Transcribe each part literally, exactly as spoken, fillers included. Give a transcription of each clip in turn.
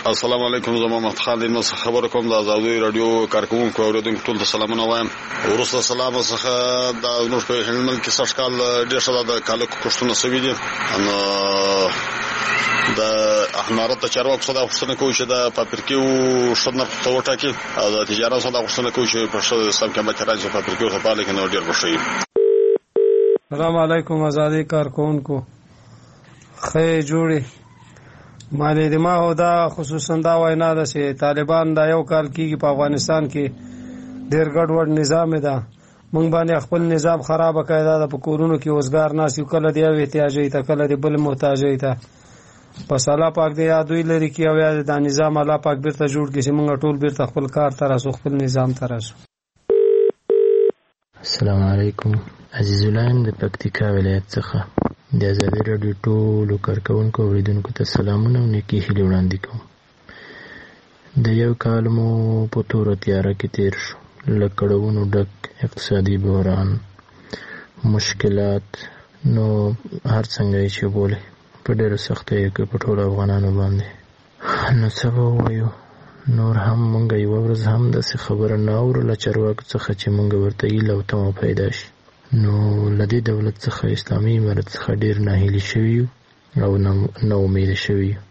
السلام علیکم. زه محمد خان دین څخه خبر کوم د آزادۍ رادیو کارکونکو اوریدونکو ټول ته سلامونه وایم. ورسره سلام څخه د نور په هلمند کې سږ کال ډېر شته د کالو کوښتنه سوي دي. نو د امارات چارواکو څخه د غوښتنه کوي چې د پاپرکیو شنه په وټاکي او د تجارت څخه د غوښتنه کوي چې په شته سم کې به راځي پاپرکیو په پاله کې نو ډېر بشي. السلام علیکم آزادۍ کارکونکو خې جوړي مالې د ما هو دا خصوصا دا وینا ده چې طالبان دا یو کال کېږي په افغانستان کې ډېر ګډوډ نظام ده. مونږ باندې خپل نظام خراب کړی دا په کورونو کې اوسګار ناس یو کله دی یو احتیاجي ته کله دی بل محتاجي ته پس الله پاک دې یادوي لري کې او یاد دا نظام الله پاک بیرته جوړ کړي چې مونږ ټول بیرته خپل کار ته راسو خپل نظام ته راسو. السلام علیکم عزیز الان د پکتیکا ولایت څخه د آزادۍ راډیو ټولو کارکونکو اوریدونکو ته سلامونه او نیکې هیلې وړاندې کوم. د یو کال مو په توره تیاره کې تیر شو، له کړاوونو ډک اقتصادي بحران، مشکلات، نو هر څنګه یې چې بولې په ډېرو سختیو کې په ټولو افغانانو باندې. نو څه به ووایو، نور هم مونږ یوه ورځ هم داسې خبره نه اورو له چارواکو څخه چې مونږ ورته هیله او تمه پیدا شي. نو له دې دولت څخه اسلامي امارت څخه ډېر ناهیلي شوي یو او نا امیده شوي یو.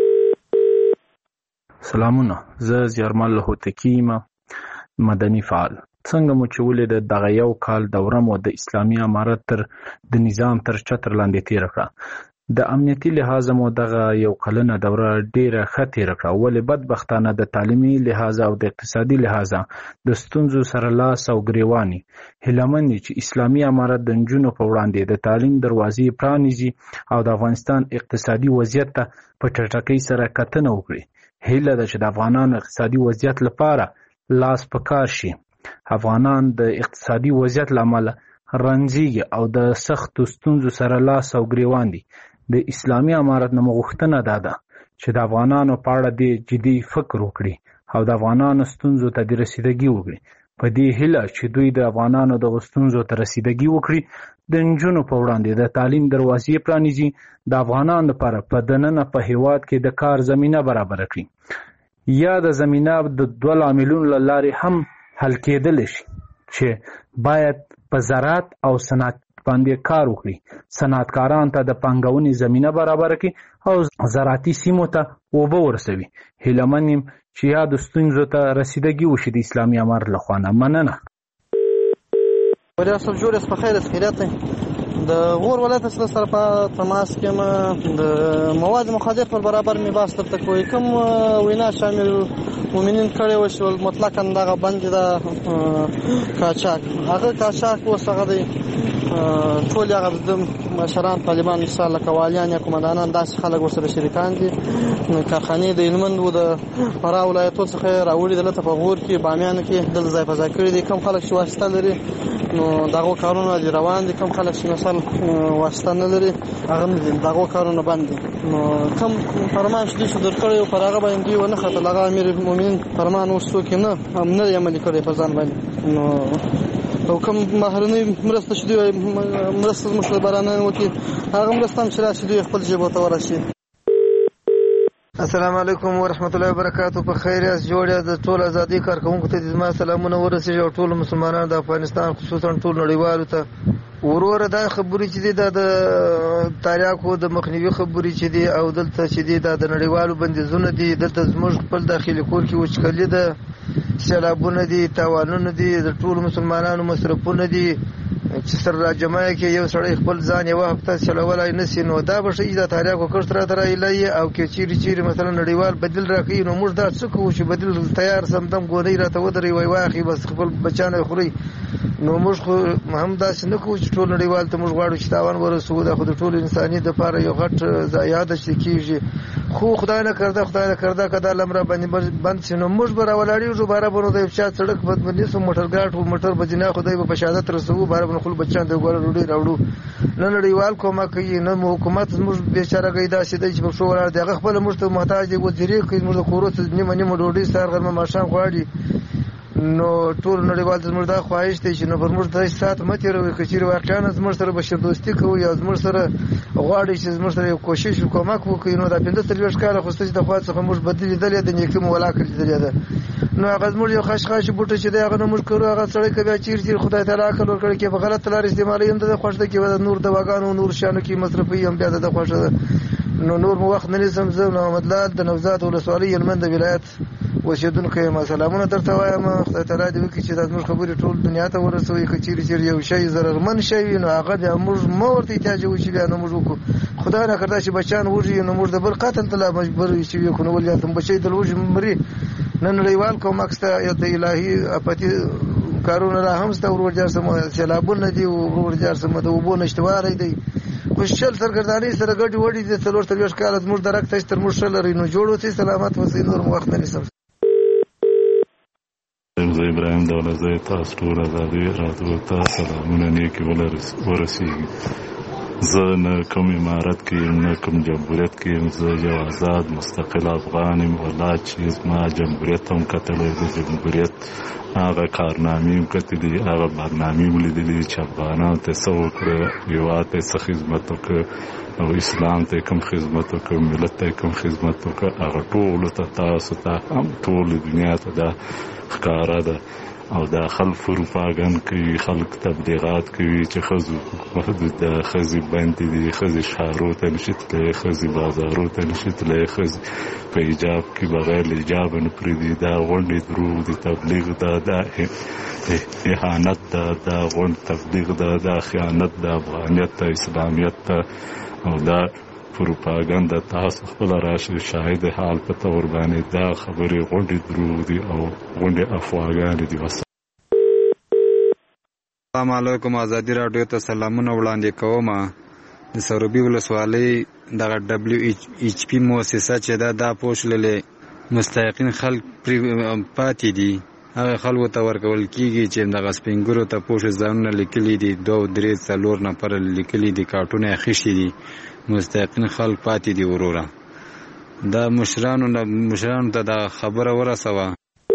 سلامونه، زه زیارمل هوتکی یم، مدني فعال. څنګه مو چې ولیده دغه یو کال دوره مو د اسلامي امارت تر د نظام تر چتر لاندې تېره کړه. د امنیتي لحاظه مو دغه یو کلنه دوره ډیره ښه تېره کړه، ولې بدبختانه د تعلیمي لحاظه او د اقتصادي لحاظه د ستونزو سره لاس او ګریواني. هیلهمند چې اسلامي امارت د نجونو په وړاندې د تعلیم دروازې پرانیزي او د افغانستان اقتصادي وضعیت ته په چټکۍ سره کتنه وکړي. هیله ده چې د افغانانو اقتصادي وضعیت لپاره لاس په کار شي. افغانان د اقتصادي وضعیت له امله رنځېږي او د سختو ستونزو سره لاس او ګریوان دي. د اسلامي امارت نه غوښتنه دا ده چې د افغانانو په اړه د جدي فکر وکړي او د افغانانو ستونزو ته د رسیدګي وکړي. په دې هیله چې دوی د افغانانو د ستونزو ته رسیدګي وکړي، د نجونو په وړاندې د تعلیم دروازې پرانیزي، د افغانانو لپاره په دننه په هیواد کې د کار زمینه برابره کړي. یا د زمینه د دوه لاملونو له لارې هم حل کېدلی شي چې باید په زراعت او صنعت باندې کار وکړي، صنعتکاران ته د پانګونې زمینه برابره کړي او زراعتي سیمو ته اوبه ورسوي. هیلهمند یم چې یادو ستونزو ته رسیدګي وشي د اسلامي امارت له خوا نه. مننه. ولې صاحب جوړ اس په خیر خیرات د غور ولایت سره په تماس کې ما د مواد مخدر پر برابر می باس تر کوي کوم وینا شامل مومنین کړي و شو مطلقاً دغه بند د کاچاک هغه کاچاک وسغه دی ټول هغه د مشران طالبان مثال کوالیان یا کومندانان داسې خلک ورسره شریکان دي. کارخانې د هلمند و د فراه ولایتو څخه راوړي دلته په غور کې بامیان کې دل ځای په ځای کړي دي. کوم خلک چې واسطه لري نو دغه کارونه دي روان دي، کوم خلک چې مثال واسطه نه لري هغه نه دي دغه کارونه بند دي. نو کوم فرمان چې شو درکړی او پر هغه باندې ونه خطر لغه امیر المؤمنین فرمان وسو کې نه هم نه عملي کړی په ځان باندې. نو او کوم مهرنۍ مرسته شې مرسته مشل برانه وکي هغه مرسته هم چې راشي دوی خپل جيب ته ورشي. السلام علیکم ورحمت الله وبرکاتہ. په خیر یاس جوړه د ټول ازادي کارکونکو ته د ما سلامونه ورسېږي او ټول مسلمانانو د افغانستان خصوصا ټول نړیوالو ته وروره دا خبرې چې دي د تاریخو د مخنیوي خبرې چې دي او دلته چې دي د نړیوالو بندیزونه دي، دلته زموږ خپل داخلي کور کې وچکلي ده، سیلابونه دي، تاوانونه دي، د ټول مسلمانانو مصرفونه دي چې سر راجمع کې یو سړی خپل ځان یو هفته چلولای نشي. نو دا به شي د تاریخو کښت را درایلی او کې چیرې چیرې مثلا نړیوال بدیل راکوي. نو موږ دا څه کوو چې بدیل تیار سمدم ګونۍ راته ودرې وای واخلي بس خپل بچیان خوري. نو موږ خو هم داسې نه کوو چې ټول نړیوال ته موږ غواړو چې تاوان ورسوو. دا خو د ټول انساني دپاره یو غټ ضایعات چې کېږي. خو خدای نه کرده خدای نه کرده که دا لمره باندې بند شي نو موږ به راولاړېږو باره به نو د یو چا سړک بدبندي سو موټرګاټ و موټر به جنا خدای به په شهادت رسوو باره به نو خپل بچیان ته ګوره ډوډۍ راوړو. نه نړیوال کومک کوي نه حکومت زموږ بېچارهګۍ داسې دی چې په پښو ولاړ دی. هغه خپله موږ ته محتاج دی، وزیرې کوي، زموږ د کورو ته نیمه نیمه ډوډۍ سهار غرمه ماښام غواړي. نو ټول نړیوال زموږ دا خواهش دی چې نو پر موږ داسې ساعت مه تېروئ که چېرې واقعا زموږ سره بشردوستي کوئ یا زموږ سره غواړئ چې زموږ سره یو کوشش کومک وکړئ نو دا پنځه څلوېښت کاله خو ستاسې د خوا څخه موږ بدي لیدلې ده نیکي مو ولاکه لیدلې ده نو هغه زموږ یو خشخاش بوټی چې دی هغه نه موږ کرو هغه سړی که بیا چیرې چیرې خدای تعالی عقل ورکړی کې په غلطه لار استعمالوي هم د ده خوښ ده کې به د نور دواګانو نور شیانو کې مصرفوي هم بیا د ده خوښه ده نو نور مو وخت نه نیسم زه محمد لال د نوزاد ولسوالۍ هلمند ولایت اوسېدونکی یم سلامونه درته وایم خدای تعالی دې وکړي چې دا زموږ خبرې ټول دنیا ته ورسوي که چیرې چیرې یو شی ضررمند شی وي نو هغه بیا موږ مه ورته احتیاج وشي بیا نو موږ وکړو خدای نکرده چې بچیان وږي نو موږ د بل قتل ته لا مجبور وي چې وکړو نو ولې ته بچی د لوږې مري نه نړیوال کومک شته یا د الهي اپتي کارونه لا هم شته ورور سم سیلابونه دي ورور سم د اوبو نشتواری دی خو شل سرګردانۍ سره ګډې وډې دي څلور څلوېښت کاله زموږ درک ته چې تر موږ ښه لرئ نو جوړ اوسئ سلامت اوسئ نور مو وخت نه نیسم زه ابراهیم دولتزی تاسو ټول ازادي راډیو ته سلامونه نیکې ورسېږي زه نه کوم امارت کې یم نه کوم جمهوریت کې یم زه یو آزاد مستقل افغان یم والله چې زما جمهوریت هم کتلی د جمهوریت هغه کارنامې هم کتلي هغه برنامې هم لیدلي چې افغانانو ته څه وکړه هېواد ته څه خدمت وکړه او اسلام ته کوم خدمت وکړه ملت ته کوم خدمت وکړه هغه ټولو ته تاسو ته هم ټولې دنیا ته دا ښکاره ده او دا خلک پروپاګند کوي خلک تبلیغات کوي چې ښځو محدود ده ښځې بندې دي ښځې ښارو ته نشي تللی ښځې بازارو ته نشي تللی ښځې په حجاب کې بغیر له حجابه نه پرېږدي دا غونډې دروغ دي تبلیغ ده دا اهانت ده دا غونډ تبلیغ ده دا خیانت ده افغانیت ته اسلامیت ته او دا پروپاګند تاسو خپل راشي شاهد حال په تور باندې دا خبرې غونډې دروغ دي او غونډې افواګانې دي. السلام علیکم ازادي راډیو ته سلامونه وړاندې کوم د سروبي ولسوالۍ دغه ډبلیو ایچ پی مؤسسه چې دا دا پوښللې مستحقین خلک پاتې دي هغه خلکو ته ورکول کېږي چې دغه سپینګرو ته پوښ ځانونه لیکلي دي دوه درې څلور نفره لیکلي دي کارټونه یې اخیستي دي مستحقین خلک پاتې دي وروره دا مشرانو مشرانو ته دا خبره ورسوه.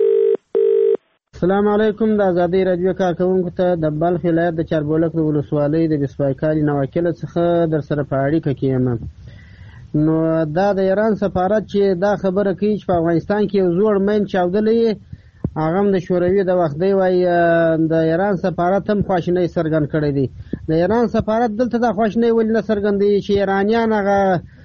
السلام علیکم د ازادۍ راډیو کارکوونکو ته د بلخ ولایت د چاربولک د ولسوالۍ د بسپای کالي نواکله څخه در سره په اړیکه کې یم. نو دا د ایران سفارت چې دا خبره کوي چې په افغانستان کې یو زوړ مین چاودلی هغه هم د شوروي د وخت دی وایي د ایران سفارت هم خواشینۍ څرګند کړی دی. د ایران سفارت دلته دا خواشینۍ ولې نه څرګندوي چې ایرانیان هغه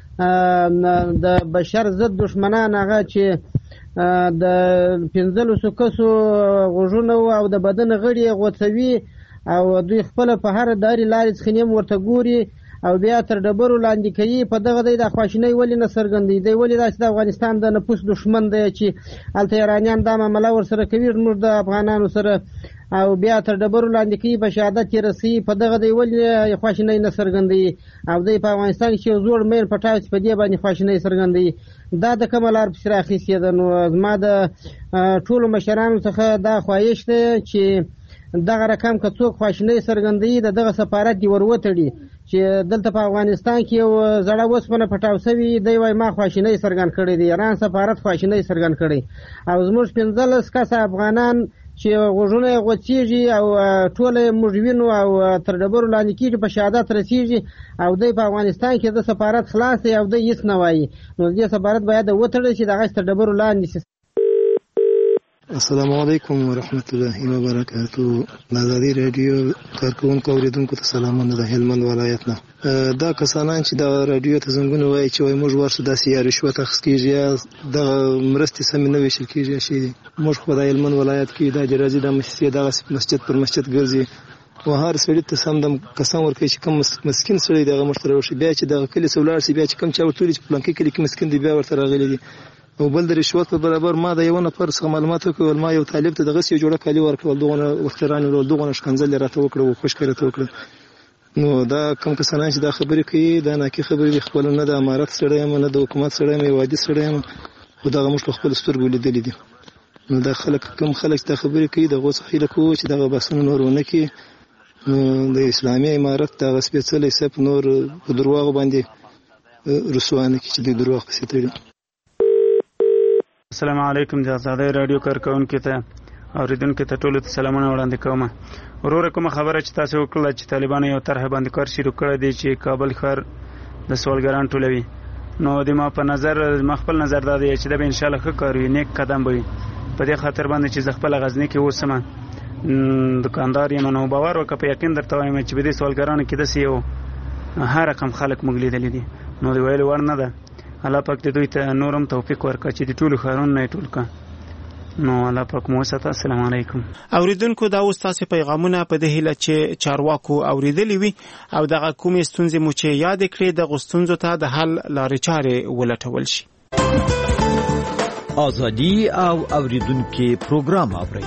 د بشر ضد دښمنان هغه چې د پنځلسو کسو غوږونه او د بدن غړي غوڅوي او دوی خپل په هر داري لارې څخه نیم ورته ګوري او بیا تر ډبرو لاندې کوي په دغه دی د خواشینۍ ولې نه څرګندوي دی ولې داسې د افغانستان د نفوس دښمن دی چې هلته ایرانیان دا معامله ورسره کوي زموږ د افغانانو سره او بیا تر ډبرو لاندې کوي په شهادت یې رسوي په دغه دی ولې خواشینۍ نه څرګندوي او دی په افغانستان کې یو زوړ مین پټاو چې په دې باندې خواشینۍ څرګندوي دا د کومه لار پسې راخیستې ده. نو زما د ټولو مشرانو څخه دا خواهش دی چې دغه رقم که څوک خواشینۍ څرګندوي د دغه سفارت دې ور وتړي چې دلته په افغانستان کې یو زړه اوسپنه پټاو شوي دی وایي ما خواشینۍ څرګند کړې دی ایران سفارت خواشینۍ څرګند کړی او زموږ پنځلس کسه افغانان چې غوږونه یې غوڅېږي او ټوله یې موږ وینو او تر ډبرو لاندې کېږي په شهادت رسېږي او دی په افغانستان کې د سفارت خلاص دی او دی هېڅ نه وایي نو دې سفارت باید وتړی چې دغه تر ډبرو لاندې شي. السلام علیکم ورحمت الله وبرکاتو. د ازادۍ راډیو کارکوونکو اوریدونکو ته سلامونه د هلمند ولایت نه. دا کسانان چې د راډیو ته زنګونه وایي چې وایي موږ ورسو داسې یا رشوت اخیست کېږي یا دغه مرستې سمې نه ویشل کېږي شي موږ خو د هلمند ولایت کې دا جرازي د مسجد دغسې مسجد پر مسجد ګرځي و هر سړي ته سم د قسم ورکوي چې کوم مسکین سړی دغه موږ ته راوشي بیا چې دغه کلي څه ولاړ شي بیا چې کوم چا ورته ویلي چې په فلانکي کلي کې مسکین دی بیا ورته راغلي دي او بل د رشوت په برابر ما د یو نفر څخه معلومات وکړل ما یو طالب ته دغسې یو جوړه کالي ورکړل دغونه وختران ورول دغونه ښکنځل یې راته وکړه و خوشکې راته وکړه. نو دا کوم کسانان چې دا خبرې کوي دا ناکي خبرې دي خپله نه د امارت سړی یم نه د حکومت سړی یم یو عادي سړی یم خو دغه موږ په خپلو سترګو لیدلي دي. نو دا خلک کوم خلک چې دا خبرې کوي د هغو څخه هیله کوو چې دغه بحثونه نور ونه کړي نو د اسلامي امارت دغه سپېڅلی صف نور په درواغو باندې رسوا نه کړي چې دوی درواغ پسې تړي. السلام علیکم د ازادۍ راډیو کارکوونکو ته اوریدونکو ته ټولو ته سلامونه وړاندې کوم. وروره کومه خبره چې تاسو وکړه چې طالبانو یو طرح باندې کار شروع کړی دی چې کابل ښار د سوالګران ټولوي، نو د ما په نظر ما خپل نظر دا دی چې دا به ان شاء الله ښه کار وي، نیک قدم به وي. په دې خاطر باندې چې زه خپل غزنی کې اوسم دکاندار یم، نو باور وکړه په یقین درته وایم چې به دې سوالګرانو کې داسې یو هر رقم خلک موږ لیدلی دي، نو د ویلو وړ نه ده. الله پاک دې دوی ته نورم توفیق ورکړي چې د ټولو ښارونو نه یې ټول کړه. نو الله پاک مو وساته. السلام علیکم. اوریدونکو دا اوس تاسو پیغامونه په دې هیله چې چارواکو اوریدلی وي او دغه کومې ستونزې مو چې یاد کړې د غوښتنځو ته د حل لارې چارې ولټول شي. ازادي او اوریدونکو پروګرام اوري.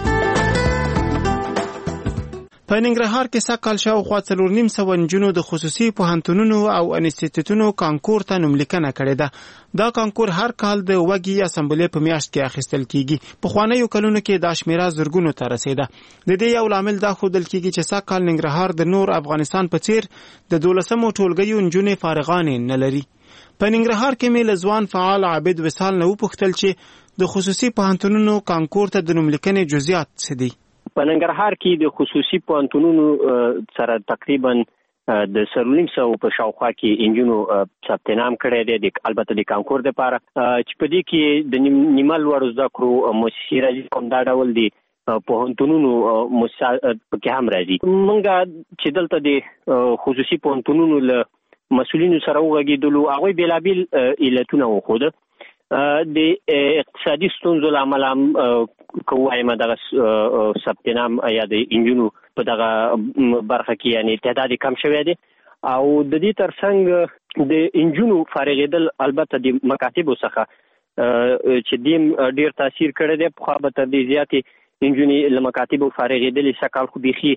په ننګرهار کې سږ شاوخوا څلور نیم سوه نجونو د خصوصي پوهنتونونو او انسټیټیوټونو کانکور ته نوملیکنه کړې ده. دا کانکور هر کال د وګړي اسمبلی په میاشت کې اخیستل کیږي. په خوانیو کلونو کې دا شمیره زرګونو ته رسیده. د دې یو لامل دا ښودل کیږي چې سږ کال ننګرهار د نور افغانستان په څیر د دولسمو ټولګیو نجونې فارغانې نه لري. په ننګرهار کې مې له ځوان فعال عابد وصال نه وپوښتل چې د خصوصي پوهنتونونو کانکور ته د نوملیکنې جزئیات څه دي. په ننګرهار کې د خصوصي پوهنتونونو سره تقریبا د سرولیم سو په شاوخوا کې انجینو ثبت نام کړی دی، البته د کانکور لپاره چې په دې کې د نیمه لوړ زده کړو مؤسسې راځي، کوم دا ډول دي پوهنتونونو مؤسسه پکې هم راځي. موږ چې دلته د خصوصي پوهنتونونو له مسؤلینو سره وغږېدلو، هغوی بېلابېل علتونه وښوده. د اقتصادي ستونزو له امله که ووایم دغه ثبت نام یا د انجونو په دغه برخه کې یعنې تعداد کم شوی دی، او د دې ترڅنګ د انجونو فارغېدل البته د مکاتبو څخه چې دیم ډېر تاثیر کړی دی. پخوا به تر دې زیاتې انجونې له مکاتبو فارغېدلې، سږ کال خو بیخي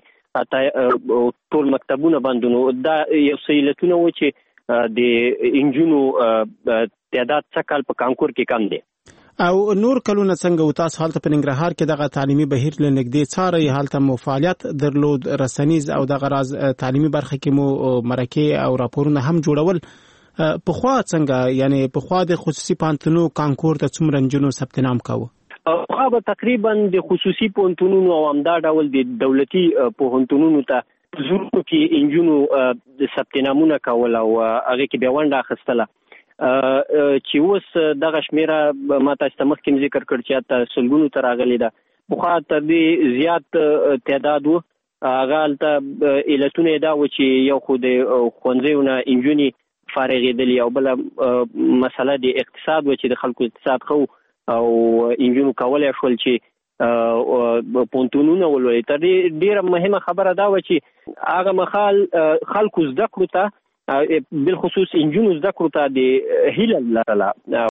ټول مکتبونه بند وو. دا یو څه علتونه وو چې د انجونو تعداد څه کال په کانکور کې کم دی. او نور کلونه څنګه و تاسو هلته په ننګرهار کې دغه تعلیمي بهیر له نږدې څارئ، هلته مو فعالیت درلود، رسنیز او دغه راز تعلیمي برخه کې مو مرکې او راپورونه هم جوړول. پخوا څنګه یعنی پخوا د خصوصي پوهنتونونو کانکور ته څومره نجونو ثبت نام کاوه؟ پخوا به تقریبا د خصوصي پوهنتونونو او همدا ډول د دولتي پوهنتونونو ته زورو کې انجونو ثبت نامونه کول او هغه کې به ونډه اخیستله، چې اوس دغه شمیره ما تاسو ته مخکې ذکر کړ چې حتی سلګونو ته راغلې ده. پخوا تر دې زیات تعداد و. هغه هلته علتونه یې دا و چې یو خو د ښوونځیو نه انجونې فارغېدلې، او بله مسله د اقتصاد و چې د خلکو اقتصاد ښه او انجونو کولی شول چې پوهنتونونه ولولي. تر دې ډېره مهمه خبره دا وه چې هغه مهال خلکو زده کړو ته بالخصوص انجونو زده کړو ته د هیله لرله